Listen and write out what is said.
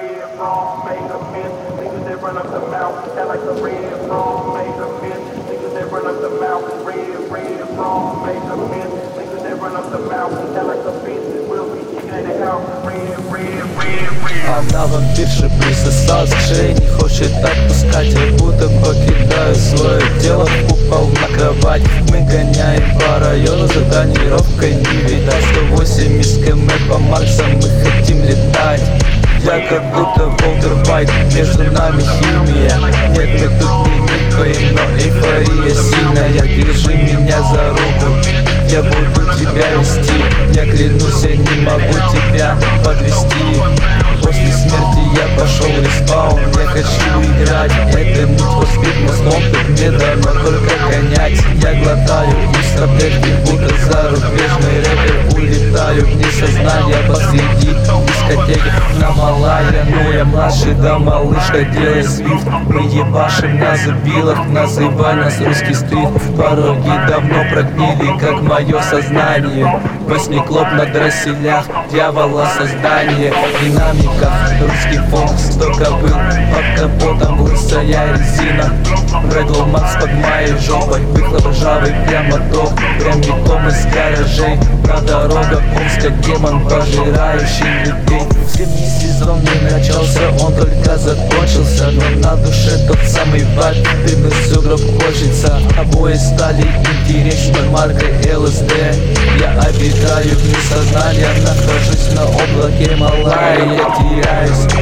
red from make a miss. Niggas that run up the mouth, that like the red from make a miss. Niggas that run up the mouth, red from make a miss. Niggas that run up the mouth, that like the bitch will be kicking in the house. Red. Она вампирша присосалась к шее, не хочет отпускать, я будто покидаю свое тело. Упал на кровать, мы гоняем по району за тонировкой. Не видать 180 км по максам, мы хотим летать. Я как будто Волтер Вайт, между нами химия. Нет, мы тут не никаем, но эйфория сильная. Держи меня за руку, я буду тебя вести. Я клянусь, я не могу тебя подвести. После смерти я пошел в респаун, я хочу играть. Это Need for Speed, но снова тут мне давно только гонять. Я глотаю из таблетки, будто зарубежный рэпер. Улетаю вне сознания посреди дискотеки на Малайя. Ну я младший, да малышка, делай свифт. Мы ебашим на зубилах, называй нас русский стрит. Пороги давно прогнили, как мое сознание. Восьмиклоп на дросселях, дьявола создание. Динамика, русский фонк, столько был под капотом, лысая резина. Редл Макс под моей жопой, выхлоп ржавый, прямо топ. Прямиком из гаражей, на дорогах Омска демон, пожирающий людей. Зимний сезон не начался, он только закончился. Но на душе тот самый вайб, дым из сугроб хочется. Обои стали интереснее маркой ЛСД. Я обитаю вне сознания, нахожусь на облаке Малайя. Я теряюсь